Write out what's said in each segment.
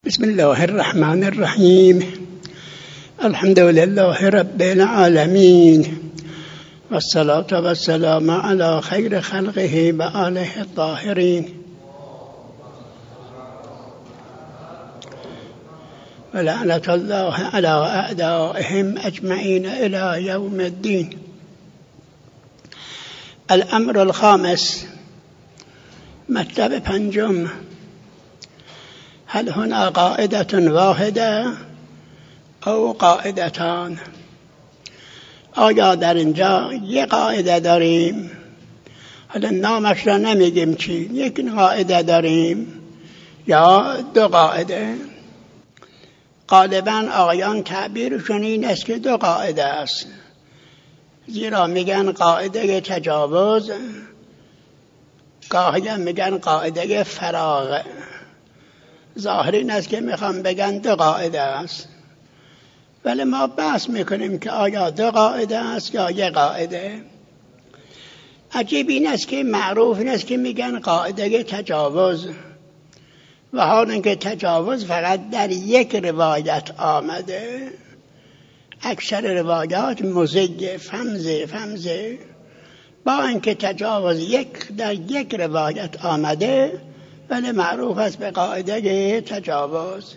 بسم الله الرحمن الرحيم. الحمد لله رب العالمين، والصلاة والسلام على خير خلقه وآله الطاهرين، ولعنة الله على أعدائهم أجمعين إلى يوم الدين. الأمر الخامس، مطلب پنجم: هل هنا قاعدة واحدة او قاعدتان؟ آیا در اینجا یک قاعده داریم؟ حالا نامش را نمیگیم چی، یک قاعده داریم یا دو قاعده؟ غالبا آقایان تعبیرشون این است که دو قاعده است، زیرا میگن قاعده تجاوز، گاهی میگن قاعده فراغ. ظاهر این است که میخوام بگن دو قاعده است، ولی ما بحث میکنیم که آیا دو قاعده است یا یک قاعده. عجیب این است که معروف این است که میگن قاعده تجاوز، و حال اینکه تجاوز فقط در یک روایت آمده. اکثر روایات مزج فمزه با اینکه تجاوز در یک روایت آمده، ولی معروف است به قاعده تجاوز.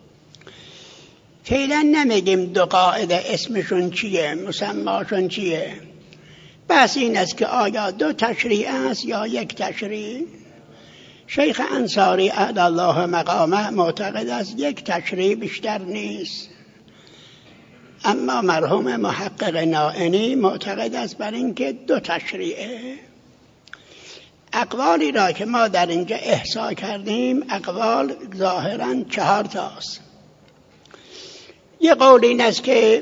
فعلا نمیگیم دو قاعده اسمشون چیه، مسماشون چیه. بس این است که آیا دو تشریع است یا یک تشریع. شیخ انصاری اعلی الله مقامه معتقد است یک تشریع بیشتر نیست، اما مرحوم محقق نائینی معتقد است بر اینکه دو تشریعه. اقوالی را که ما در اینجا احصا کردیم، اقوال ظاهراً 4 تاست. یه قول این است که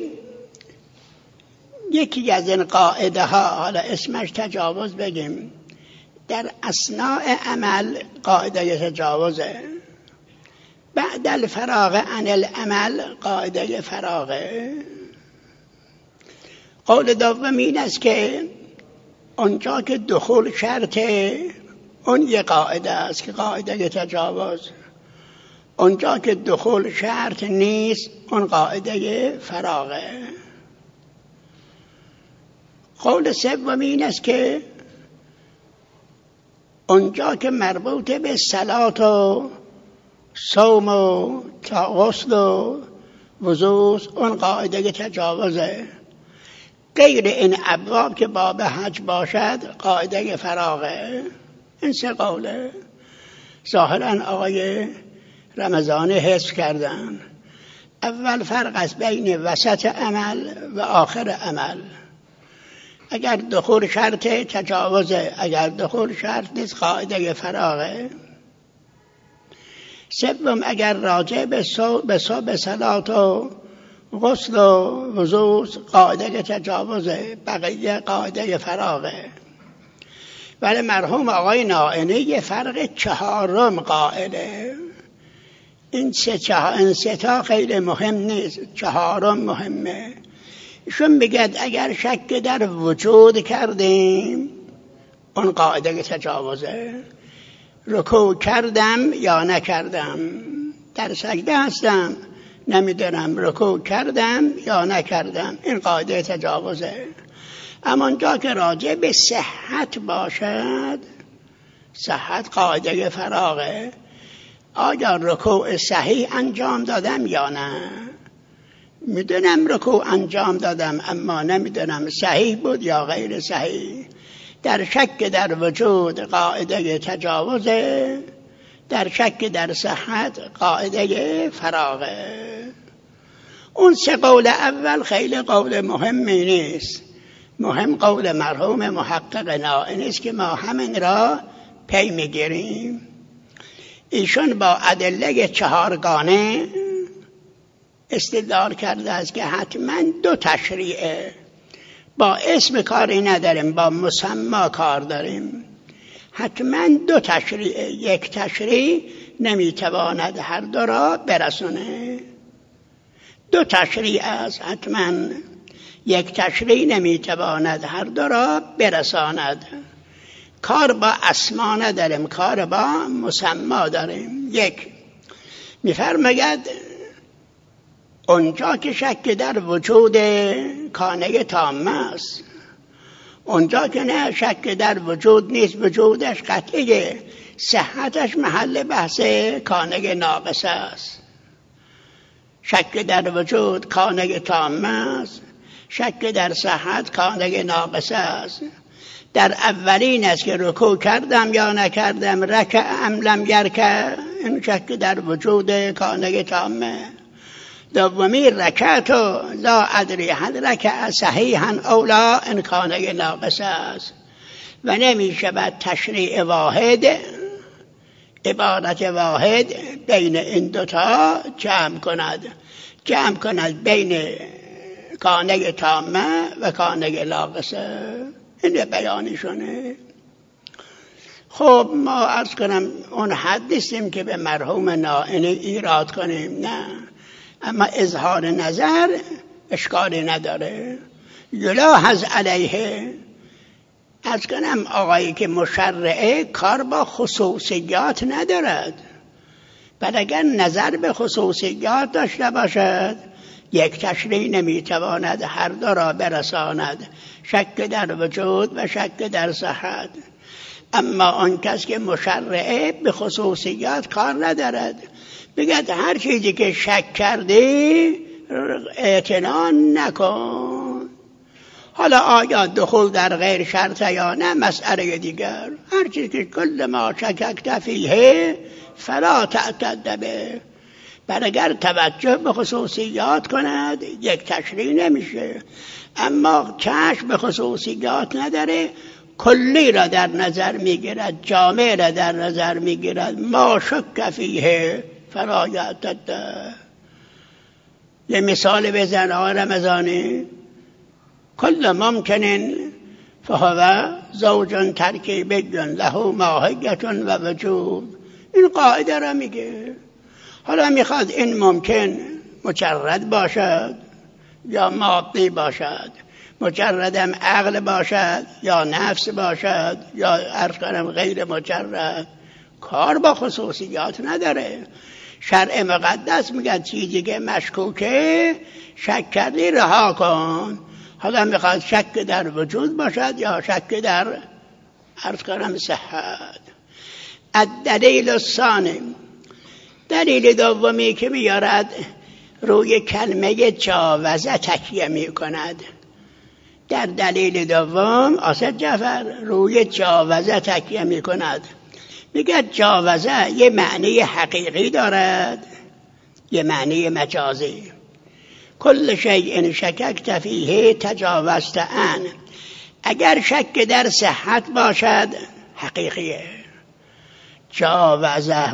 یکی از این قاعده ها، حالا اسمش تجاوز بگیم، در اثناء عمل قاعده تجاوزه، بعد الفراغ عن العمل قاعده فراغه. قول دوم این است که اونجا که دخول شرطه، اون یه قاعده است که قاعده تجاوز. اونجا که دخول شرط نیست، اون قاعده فراغه. قول سوم این است که اونجا که مربوط به صلات و صوم و غسل و وضو، اون قاعده تجاوزه. غیر این ابواب که باب حج باشد قاعده فراغه. این 3 قوله. ظاهرا آقای رمضانی حذف کردن. اول فرق است بین وسط عمل و آخر عمل. اگر دخول شرط تجاوزه، اگر دخول شرط نیست قاعده فراغه. سوم، اگر راجع به صلات و غسل و وضو قاعده تجاوزه، بقیه قاعده فراغه. ولی مرحوم آقای نائینی یه فرق 4 قائله. این 3 تا خیلی مهم نیست، 4 مهمه. ایشون میگد اگر شک در وجود کردیم، اون قاعده تجاوزه. رکوع کردم یا نکردم، در سجده هستم نمیدونم رکوع کردم یا نکردم، این قاعده تجاوزه. اما اونجا که راجع به صحت باشد، صحت قاعده فراغه. آیا رکوع صحیح انجام دادم یا نه؟ میدونم رکوع انجام دادم، اما نمیدونم صحیح بود یا غیر صحیح. در شک در وجود قاعده تجاوزه، در شک در صحت قاعده فراغه. اون 3 قول اول خیلی قول مهمی نیست. مهم قول مرحوم محقق نائینی است که ما همین را پی میگیریم. ایشون با ادله 4 گانه استدلال کرده است که حتما 2 تشریعه. با اسم کاری نداریم، با مسما کار داریم. حتما 2 تشریعه. یک تشریع نمیتواند هر 2 را برسونه. 2 تشریع است حتما. یک تشریع نمیتواند هر 2 را برساند. کار با اسما نداریم، کار با مسما داریم. یک، می‌فرماید اونجا که شک در وجود کانه تام است، اونجا که نه شک در وجود نیست، وجودش قطعیه، صحتش محل بحث کانه ناقص است. شک در وجود کانه تام است، شک در صحت کانه ناقص است. در اولین است که رکوع کردم یا نکردم، رکعم لم یرکع، این شک در وجود کانه تامه. دومی رکعت لا ادری هل رکع صحیحا او لا، این کانه ناقص است و نمی شود تشریع واحد، عبارت واحد بین این دوتا جمع کند بین کانه تامه و کانه ناقصه. این بیانشونه. خب ما عرض کنم اون حد نیستیم که به مرحوم نائینی ایراد کنیم، نه، اما اظهار نظر اشکالی نداره. یلاحظ علیه، عرض کنم آقایی که مشرعه کار با خصوصیات ندارد، بعد اگر نظر به خصوصیات داشته باشد یک تشریع نمیتواند هر دو را برساند، شک در وجود و شک در صحت. اما آن کس که مشرعه به خصوصیات کار ندارد، بگد هر چیزی که شک کردی اعتنا نکن. حالا آیا دخول در غیر شرط یا نه مسئله دیگر. هر چیزی که کل ما شککت فیه فلا تعتد به، بل اگر توجه به خصوصیات کند یک تشریع نمیشه. اما چشم به خصوصیات نداره، کلی را در نظر میگیرد، جامع را در نظر میگیرد، ما شک فیه فلا یعتد. یه مثال بزن آقای رمضانی، کل ممکنن فهو زوج ترکیبی له ماهیت و وجود، این قاعده را میگه. حالا میخواد این ممکن مجرد باشد یا مادی باشد، مجردم عقل باشد یا نفس باشد یا عرض کنم غیر مجرد، کار با خصوصیات نداره. شرع مقدس میگه چیزی که مشکوکه شک کردی رها کن. حالا میخواد شک در وجود باشد یا شک در عرض کنم صحت. الدلیل الثانی، دلیل دومی که میارد روی کلمه جاوزه تکیه میکند. در دلیل دوم آسد جعفر روی جاوزه تکیه میکند. میگه جاوزه یه معنی حقیقی دارد، یه معنی مجازی. کل شیء شککت فیه تجاوزت عن، اگر شک در صحت باشد حقیقیه، جاوزه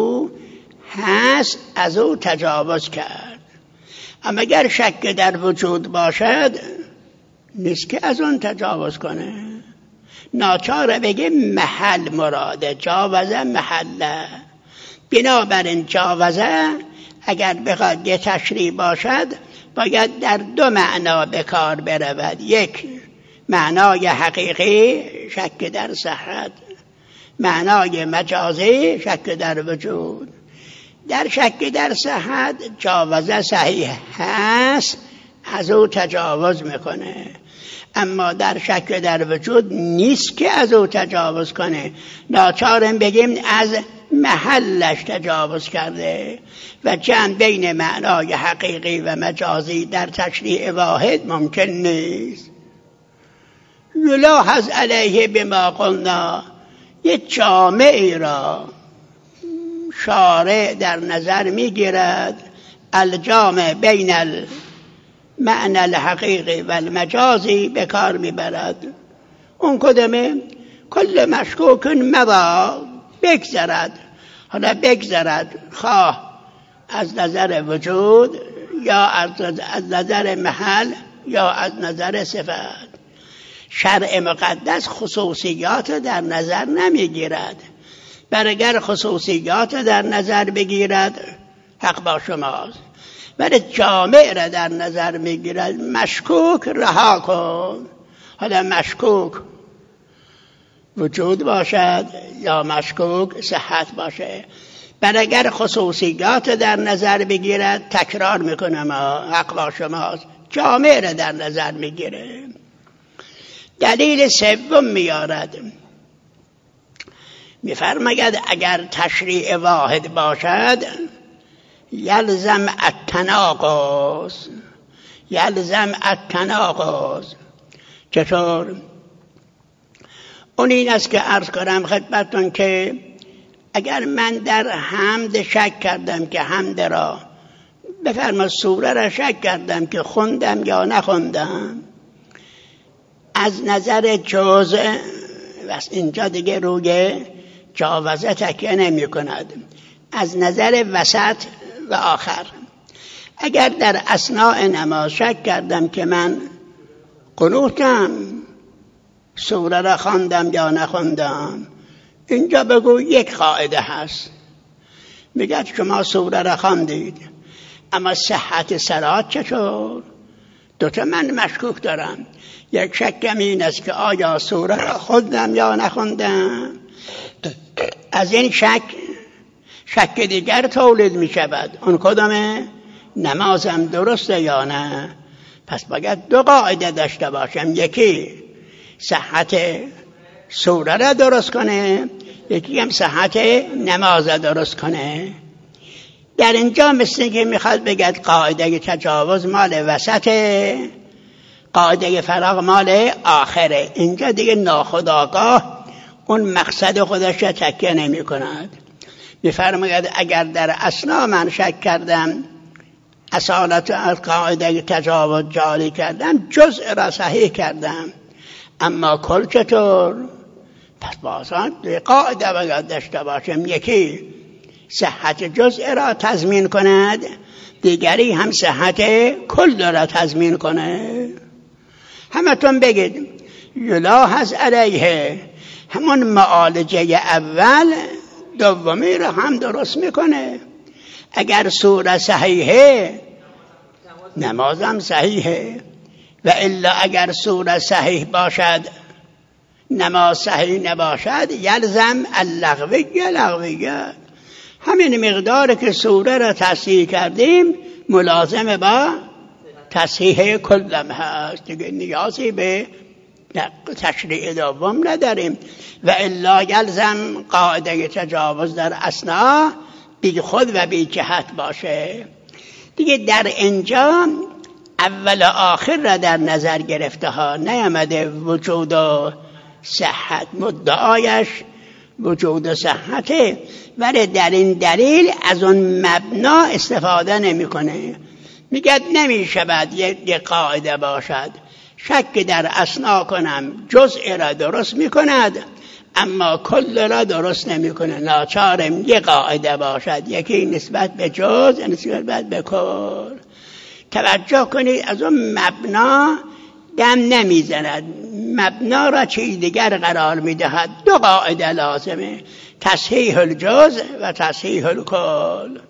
هست از او تجاوز کرد. اما اگر شک در وجود باشد نیست که از اون تجاوز کنه، ناچاره بگه محل مراده، جاوزه محله. بنابراین جاوزه اگر بخواد یه تشریع باشد باید در دو معنا به کار برود. یک معنای حقیقی شک در صحت، معنای مجازی شک در وجود. در شک در صحت جاوزه صحیح هست، از او تجاوز میکنه. اما در شک در وجود نیست که از او تجاوز کنه، ناچارم بگیم از محلش تجاوز کرده و جمع بین معنای حقیقی و مجازی در تشریع واحد ممکن نیست. یلاحظ علیه بما قلنا، یک جامعی را شارع در نظر میگیرد، الجامع بین المعنى الحقیقی و المجازی به کار میبرد. اون کدامه؟ کل مشکوک مضا، بگذرد. حالا بگذرد خواه از نظر وجود یا از نظر محل یا از نظر صفت. شرع مقدس خصوصیات در نظر نمیگیرد، برگر خصوصیات در نظر بگیرد حق با شماست، ولی جامع را در نظر میگیرد. مشکوک رها کن. حالا مشکوک وجود باشد یا مشکوک صحت باشه، بل اگر خصوصیات در نظر بگیرد، تکرار میکنم حق با شماست، جامع را در نظر میگیره. دلیل سوم میارد، میفرماید اگر تشریع واحد باشد یلزم التناقض. چطور؟ اون این است که عرض کنم خدمتتون که اگر من در حمد شک کردم که حمد را بفرما سوره را شک کردم که خوندم یا نخوندم، از نظر جزء بس اینجا دیگه روی جاوزه تکیه نمی کند، از نظر وسط و آخر. اگر در اثناء نماز شک کردم که من قنوتم سوره را خواندم یا نخوندم، اینجا بگو یک قاعده هست، میگه شما سوره را خواندید اما صحت صلات چطور؟ دوتا من مشکوک دارم. یک شکم این است که آیا سوره را خوندم یا نخوندم. از این شک دیگر تولید می شود، اون کدامه؟ نمازم درسته یا نه. پس باید دو قاعده داشته باشم، یکی صحت سوره را درست کنه، یکی هم صحت نماز را درست کنه. در اینجا مثل که میخواد بگد قاعده تجاوز مال وسطه، قاعده فراغ مال آخره. اینجا دیگه ناخودآگاه اون مقصد خودش را تکیه نمی کند. میفرماید اگر در اثنا من شک کردم، اصالت از قاعده تجاوز جاری کردم، جزء را صحیح کردم، اما کل چطور؟ پس بازان قاعده باید داشته باشم، یکی صحت جزء را تضمین کند، دیگری هم صحت کل را تضمین کنه. همتون بگید یلاحظ علیه، همون معالجه اول دومی را هم درست میکنه. اگر سوره صحیحه نمازم صحیحه، و الا اگر سوره صحیح باشد نماز صحیح نباشد یلزم اللغویه. همین مقدار که سوره را تصحیح کردیم ملازم با تصحیح کلم هست، دیگه نیازی به تشریع دوم نداریم. و الا یلزم قاعده تجاوز در اثنا بی خود و بی جهت باشه. دیگه در اینجا اول و آخر را در نظر گرفته ها، نیامده وجود و صحت، مدعایش وجود و صحته، ولی در این دلیل از اون مبنا استفاده نمیکنه. میگه نمی شود یک قاعده باشد، شک در اثنا کنم جزء را درست میکند اما کل را درست نمیکنه. ناچارم یک قاعده باشد، یکی نسبت به جزء نسبت به کل. توجه کنید از اون مبنا دم نمیزند، مبنا را چیز دیگر قرار میدهد. دو قاعده لازمه، تصحیح الجزء و تصحیح الکل.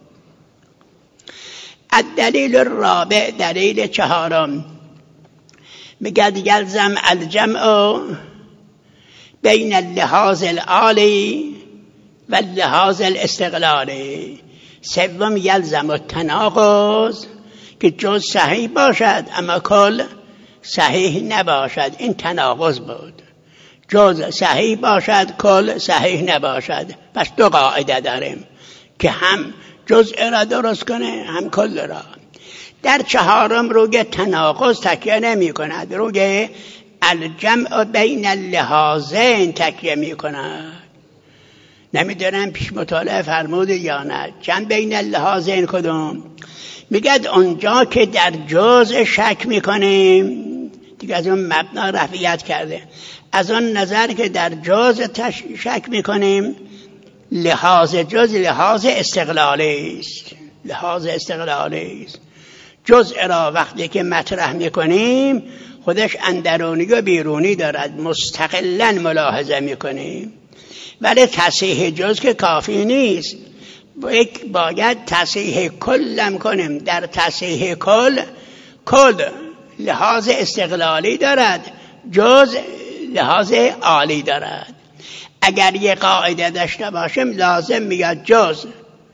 الدلیل الرابع، دلیل چهارم، میگه یلزم الجمع بین اللحاظ العالی و اللحاظ الاستقلالی. سوم یلزم التناقض، که جز صحیح باشد اما کل صحیح نباشد. این تناقض بود، جز صحیح باشد کل صحیح نباشد. پس دو قاعده داریم که هم جزء را درست کنه هم کل را. در چهارم روی تناقض تکیه نمی کند، روی الجمع بین اللحاظین تکیه می کند. نمیدونم پیش مطالعه فرموده یا نه، جمع بین اللحاظین کدوم؟ میگد اونجا که در جزء شک میکنیم، دیگه از اون مبنا رفعیت کرده، از اون نظر که در جزء شک میکنیم، لحاظ جزء لحاظ استقلالی است. لحاظ استقلالی است. جزء را وقتی که مطرح میکنیم خودش اندرونی و بیرونی دارد، مستقلا ملاحظه میکنیم. ولی تصحیح جزء که کافی نیست، باید تصحیح کلم کنیم. در تصحیح کل لحاظ استقلالی دارد، جزء لحاظ عالی دارد. اگر یک قاعده داشته باشیم لازم میاد جزء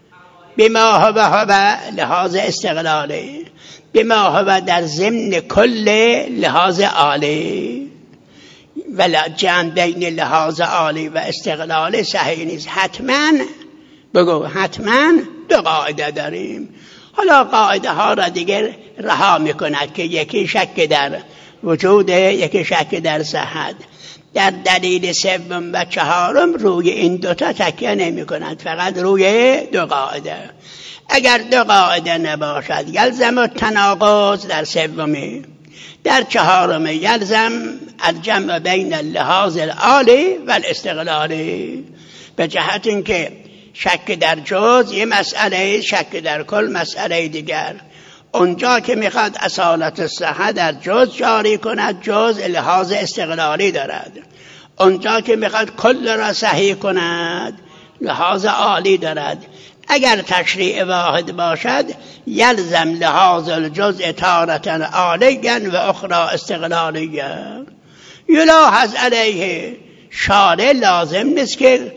بما هو لحاظ استقلالی، بما هو در ضمن کل لحاظ عالی، ولی جمع بین لحاظ عالی و استقلال صحیح نیست. حتما بگو حتما دو قاعده داریم. حالا قاعده ها را دیگر رها میکند که یکی شک در وجود، یکی شک در صحت. در دلیل سوم و چهارم روی این دوتا تکیه نمی کند، فقط روی دو قاعده. اگر دو قاعده نباشد یلزم التناقض در سومی، در چهارم یلزم الجمع بین اللحاظ العالی و الاستقلالی. به جهت اینکه شک در جز یه مسئله، شک در کل مسئله دیگر. اونجا که میخواد اصالت صحت در جز جاری کند، جز لحاظ استقلالی دارد. اونجا که میخواد کل را صحیح کند، لحاظ عالی دارد. اگر تشریع واحد باشد یلزم لحاظ الجزء تارة عالیا و اخرى استقلالیا. یلاحظ علیه، شارع لازم نیست که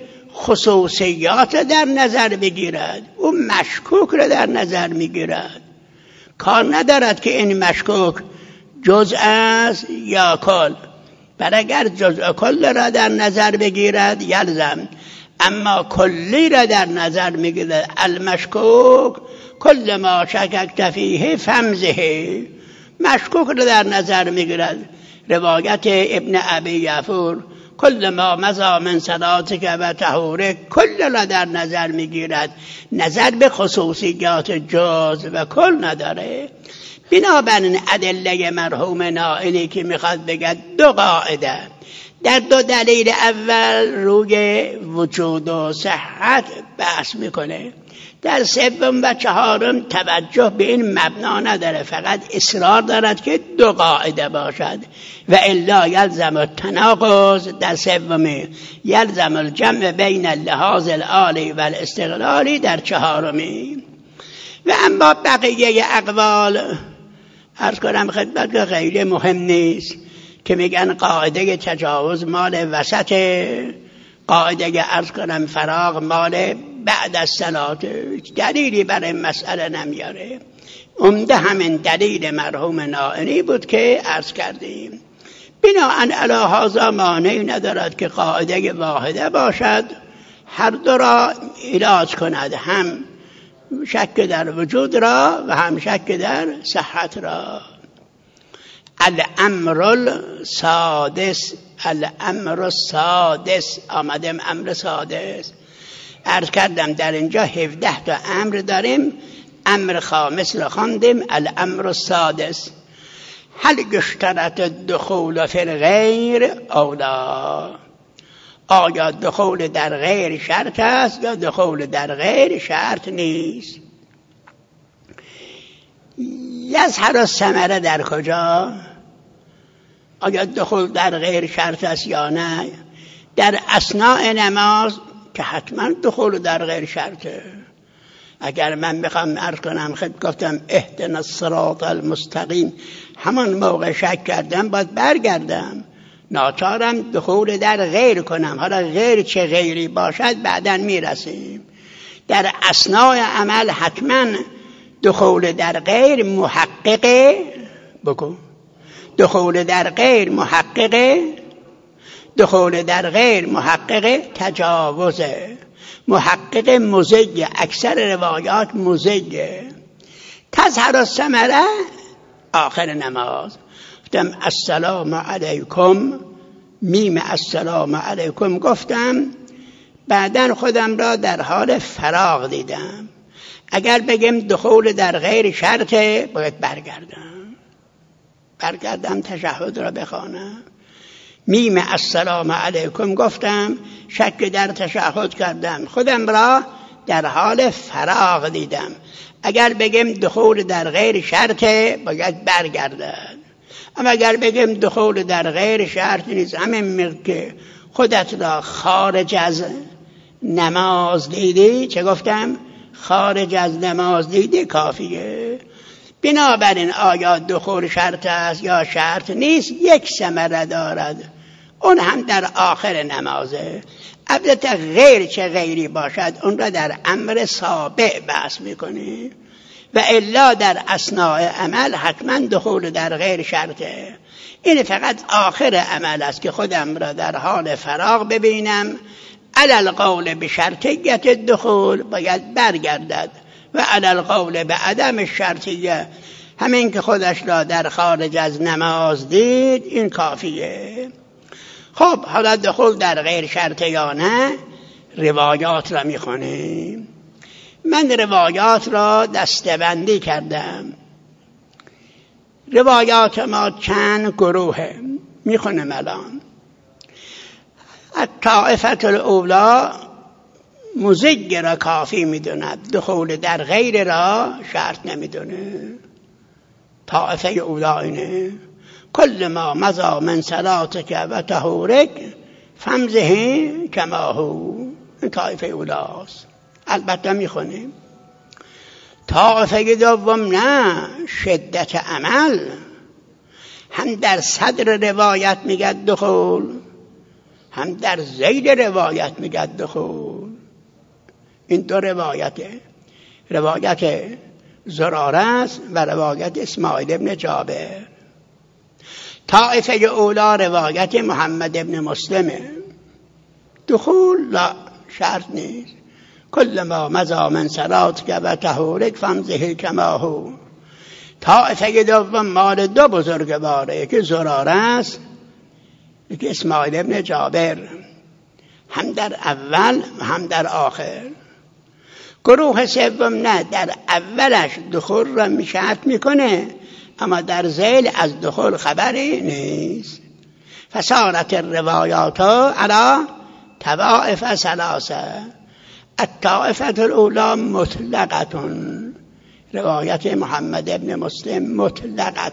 خصوصیات در نظر بگیرد، او مشکوک را در نظر میگیرد. کار ندارد که این مشکوک جزء است یا کل، بل اگر جزء کل را در نظر بگیرد یلزم، اما کلی را در نظر میگیرد. المشکوک کل ما شککت فیه فمزه، مشکوک را در نظر میگیرد. روایت ابن ابی یعفور کل ما مضی من صلاتک و طهورک، کل را در نظر میگیرد، نظر به خصوصیات جز و کل نداره. بنابراین ادله مرحوم نائلی که میخواد بگه دو قاعده، در دو دلیل اول روی وجود و صحت بحث میکنه، در سوم و چهارم توجه به این مبنا نداره، فقط اصرار دارد که دو قاعده باشد. و الا یلزم التناقض در سومی، یلزم الجمع بین اللحاظ العالی و الاستقلالی در چهارمی. و اما بقیه اقوال عرض کنم خدمت که خیلی مهم نیست، که میگن قاعده تجاوز مال وسط، قاعده عرض کنم فراغ مال بعد از صلات، دلیلی برای مسئله نمیاره. عمده همین دلیل مرحوم نائلی بود که عرض کردیم. بناهن علی هذا مانعی ندارد که قاعده واحده باشد، هر دو را علاج کند، هم شک در وجود را و هم شک در صحت را. الامر السادس، الامر السادس، آمدم امر سادس. عرض کردم در اینجا 17 تا امر داریم، امر خامس را خواندیم، الامر السادس. هل اشترط الدخول فی الغیر او لا، آیا دخول در غیر شرط است یا دخول در غیر شرط نیست؟ یظهر الثمره در کجا؟ آیا دخول در غیر شرط است یا نه؟ در اثناء نماز که حتما دخول در غیر شرطه. اگر من بخوام عرض کنم گفتم اهدنا الصراط المستقیم، همان موقع شک کردم باید برگردم، ناچارم دخول در غیر کنم. حالا غیر چه غیری باشد بعداً میرسیم. در اثناء عمل حتما دخول در غیر محققه، بگو دخول در غیر محققه، دخول در غیر محققه تجاوزه، محقق مزیه، اکثر روایات مزیه. تظهر الثمره آخر نماز، گفتم السلام علیکم، میم السلام علیکم گفتم، بعدن خودم را در حال فراغ دیدم. اگر بگم دخول در غیر شرطه باید برگردم تشهد را بخوانم. میم السلام علیکم گفتم، شک در تشهد کردم، خودم را در حال فراغ دیدم. اگر بگم دخول در غیر شرطه باید برگردد. اما اگر بگم دخول در غیر شرط نیست، همین که خودت را خارج از نماز دیدی، چه گفتم؟ خارج از نماز دیدی کافیه. بنابراین آیا دخول شرط است یا شرط نیست یک ثمره دارد. اون هم در آخر نمازه. البته غیر چه غیری باشد اون را در امر سابع بحث میکنیم و الا در اثناء عمل حتما دخول در غیر شرطه. این فقط آخر عمل است که خودم را در حال فراغ ببینم علی القول بشرطیت الدخول باید برگردد و علی القول به عدم الشرطیه همین که خودش را در خارج از نماز دید این کافیه. خب حالا دخول در غیر شرطه یا نه روایات را میخونیم. من روایات را دسته‌بندی کردم. روایات ما چند گروهه میخونم الان. الطائفه الاولی مزج را کافی میدوند، دخول در غیر را شرط نمیدونه. طائفه اولی اینه کل ما مضى من صلاتك و طهورك فامضه کما هو. این طائفه اولی است. البته میخونیم. طائفه دوم نه، شدت عمل هم در صدر روایت میگه دخول هم در ذیل روایت میگه دخول. این دو روایته، روایت زراره است و روایت اسماعیل ابن جابر. طائفه اولا روایت محمد ابن مسلمه. دخول لا شرط نیست. کل ما مضى من صلاتك و طهورك فامضه کما هو. طائفه دوم مال دو بزرگواره، یکی زراره است یکی اسماعیل ابن جابر، هم در اول و هم در آخر. گروه سوم نه، در اولش دخول را شرط میکنه اما در ذیل از دخول خبری نیست. فصارت الروایات علی طوائف ثلاثه. الطائفه الاولی مطلقه، روایت محمد ابن مسلم مطلقه.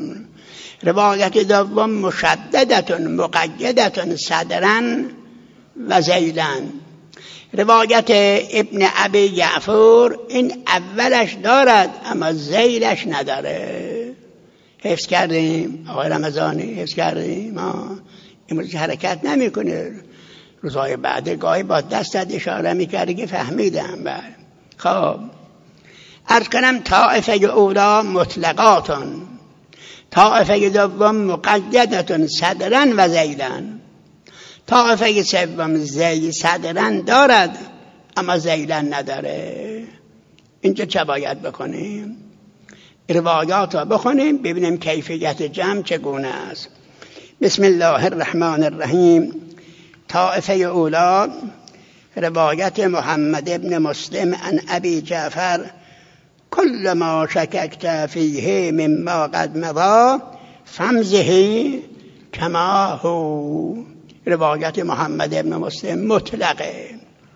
روایت دوم مشدده مقیده صدرا و ذیلا. روایت ابن ابی جعفر این اولش دارد اما ذیلش نداره. حفظ کردیم آقای رمضانی؟ حفظ کردیم. امروز حرکت نمیکنه، روزهای بعد گاهی با دستت اشاره میکرده که فهمیدم. خب عرض کنم طائفه اولا مطلقاتون، طائفه دوم مقیدتون صدرا و ذیلن، طائفه سوم ذیل صدرا دارد اما ذیلن نداره. اینجا چه باید بکنیم؟ روایات را بخونیم ببینیم کیفیت جمع چگونه است. بسم الله الرحمن الرحیم. طائفه اولا روایت محمد ابن مسلم عن ابی جعفر کل ما شککت فیه مما قد مضى فامضه کما هو. روایت محمد ابن مسلم مطلقه.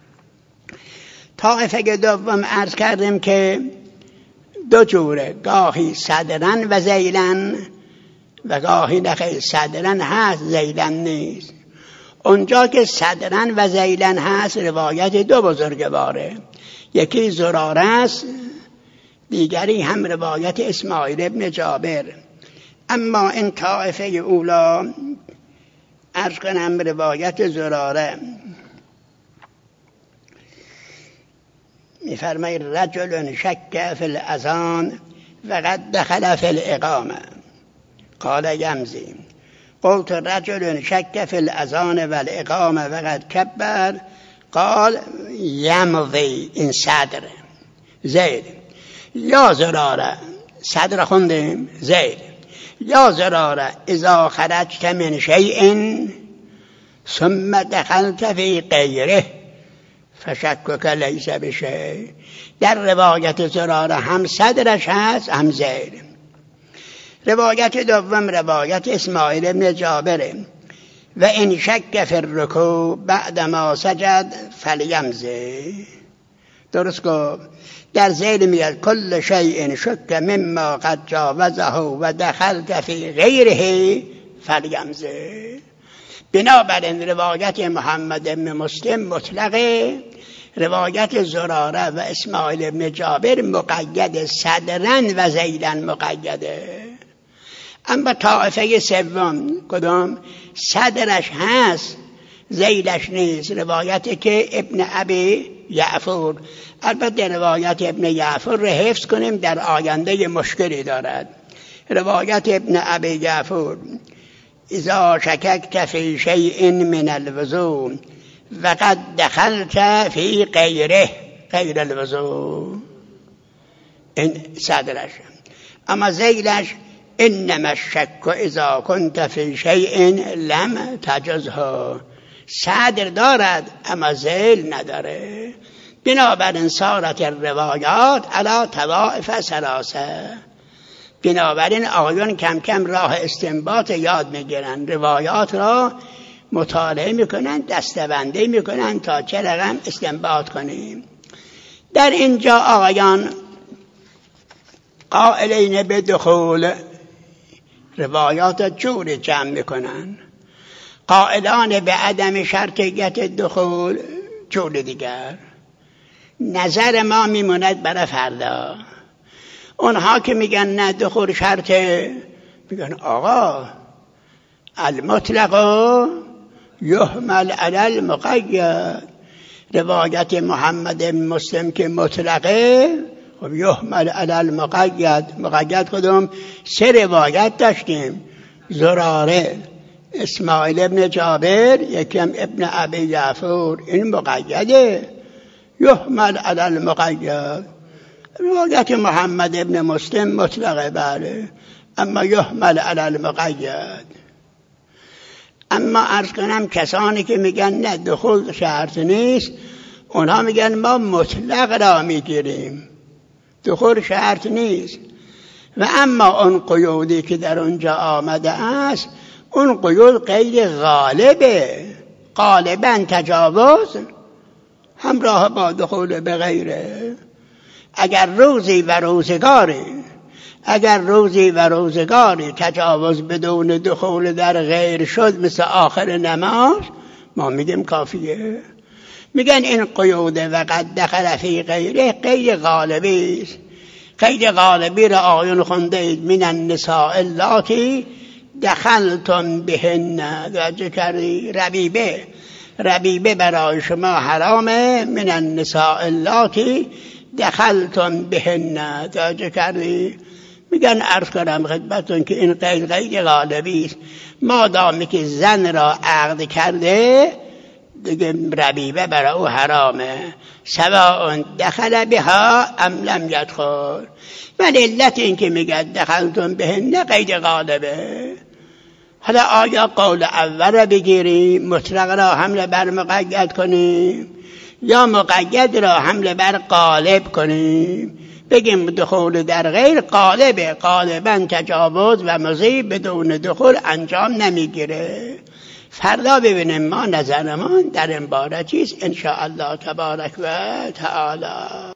طائفه دوم عرض کردیم که دو جوره، گاهی صدرن و ذیلن و گاهی نخیر صدرن هست ذیلن نیست. اونجا که صدرن و ذیلن هست روایت دو بزرگواره، یکی زراره است دیگری هم روایت اسماعیل ابن جابر. اما این طائفه اولا عرض کنم روایت زراره میفرمای رجل شک فی الاذان و قد دخل فی الاقامه قال یمضی. قلت رجل شک فی الاذان و الاقامه و قد کبر قال یمضی. این صدر زید یا زراره، صدر خوندیم زید یا زراره اذا خرجت من شیء ثم دخلت فی غیره فشکک لیس بشیء. در روایت زراره هم صدرش هست هم زید. روایت دوم روایت اسماعیل ابن جابر و ان شک فی الرکوع بعد ما سجد فلیمضی. درست گفت. در ذیل میاد کل شیء شک مما قد جاوزه و دخلت فی غیره فلیمضی. بنابراین روایت محمد ابن مسلم مطلقه، روایت زراره و اسماعیل ابن جابر مقید صدرن و ذیلن مقیده. اما طائفه سوم کدام؟ صدرش هست ذیلش نیست. روایتی که ابن ابی یعفور، البته روایت ابن یعفور رو حفظ کنیم، در آینده مشکلی دارد. روایت ابن ابی یعفور: اذا شککت فی شیء من الوضوء وقد دخلت فی غیر الوضوء. این صدرش. اما ذیلش: انما الشک اذا كنت فی شیء لم تجزه. صدر دارد اما ذیل نداره. بنابراین صارت الروایات علی طوائف ثلاثه. بنابراین آقایون کم کم راه استنباط یاد میگیرن، روایات را مطالعه میکنن، دسته‌بندی میکنن تا چه رقم استنباط کنیم. در اینجا آقایان قائلین به دخول روایات جوری جمع میکنن، قائلان به عدم شرطیت دخول جور دیگر. نظر ما میموند برای فردا. اونها که میگن نه دخول شرطه، میگن آقا المطلق یحمل علی المقید. روایت محمد بن مسلم که مطلقه، خب یحمل علی المقید. مقید کدوم؟ 3 روایت داشتیم: زراره، اسماعیل ابن جابر، یکم ابن ابی یعفور. این مقیده، یحمل علی المقید. روایت محمد ابن مسلم مطلقه، بله، اما یحمل علی المقید. اما عرض کنم کسانی که میگن نه دخول شرط نیست، اونها میگن ما مطلق را میگیریم، دخول شرط نیست. و اما اون قیودی که در اونجا آمده است، اون قیود غیر غالبه. غالبا تجاوز همراه با دخول به غیره. اگر روزی و روزگاری تجاوز بدون دخول در غیر شد، مثل آخر نماز، ما میگیم کافیه. میگن این قیود وقد دخل فی غیره غیر غالبی است. غیر غالبی را آیون خونده اید: من النساء اللاتی دخلتم بهن. توجه کردی؟ ربیبه برای شما حرامه. من النساء اللاتی دخلتم بهن. توجه کردی؟ میگن عرض کنم خدمتون که این غیر غالبی است. مادامی که زن را عقد کرده دیگه ربیبه برای او حرامه، سواء دخل بها ام لم یدخل. ولی علت این که میگه دخلتم بهن غیر غالبه. حالا آیا قول اول را بگیریم، مطلق را حمل بر مقید کنیم، یا مقید را حمل بر غالب کنیم؟ بگیم دخول در غیر غالبه، غالبا تجاوز و مضی بدون دخول انجام نمیگیره. فردا ببینیم ما نظرمان در این باره چیست ان شاء الله تبارک و تعالی.